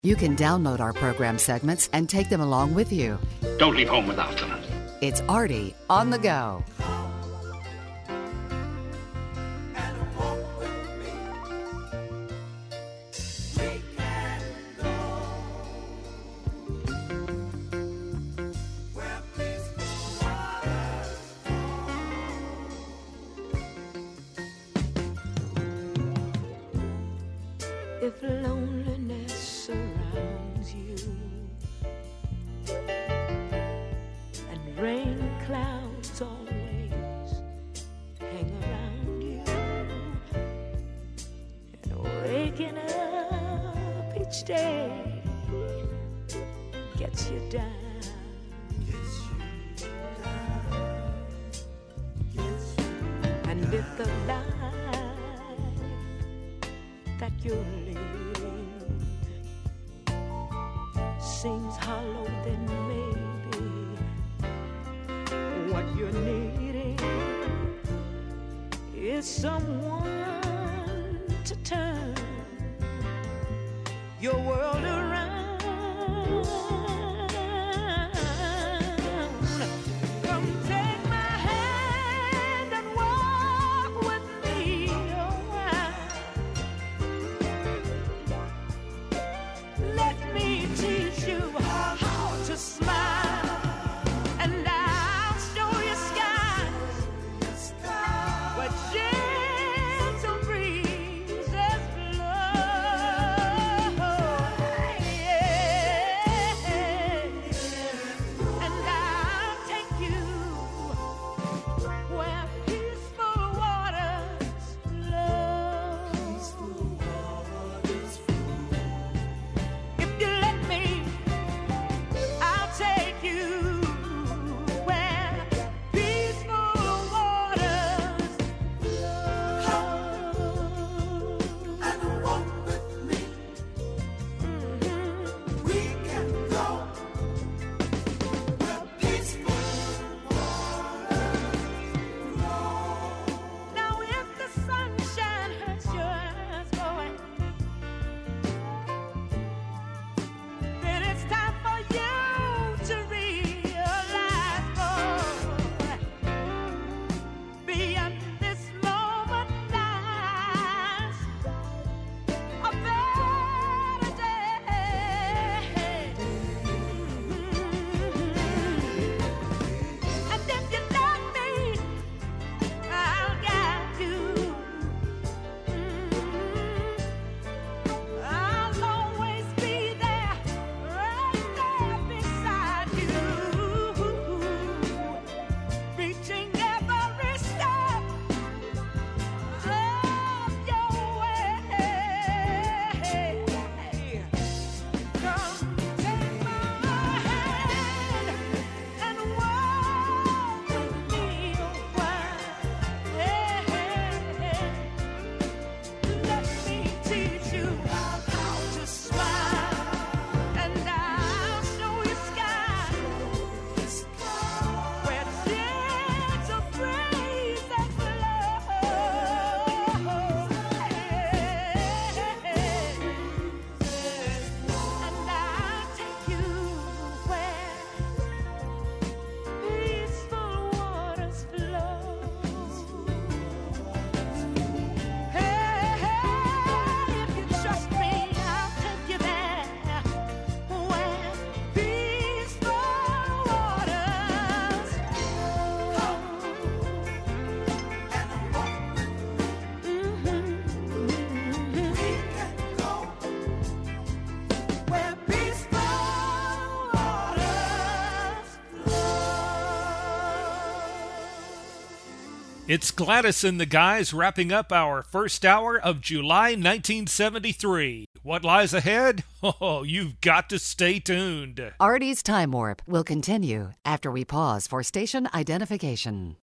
You can download our program segments and take them along with you. Don't leave home without them. It's Artie on the go. If loneliness surrounds you and rain clouds always hang around you, and waking up each day gets you down, and if the life that you're living seems hollow, then maybe what you're needing is someone to turn your world around. Come take my hand and walk with me a while. Let me teach you how to smile, and I'll show you skies where gentle breezes blow. Yeah. And I'll take you where peaceful waters flow. If you let me, I'll take you where peaceful waters flow. And walk with me. We can go where peaceful waters flow. Now if the sunshine hurts your eyes, boy, then it's time for you to realize, boy, beyond this moment lies a better day. And if you let me, I'll guide you. I'll always be there, right there beside you, reaching every step of your way. Come take my hand and walk with me a while. Let me teach you how to smile, and I'll show you skies where gentle breezes blow. And I'll take you where peaceful waters flow. Hey, if you trust me, I'll take you there where peaceful waters flow. We can go where peaceful waters flow. It's Gladys and the Guys wrapping up our first hour of July 1973. What lies ahead? Oh, you've got to stay tuned. Artie's Time Warp will continue after we pause for station identification.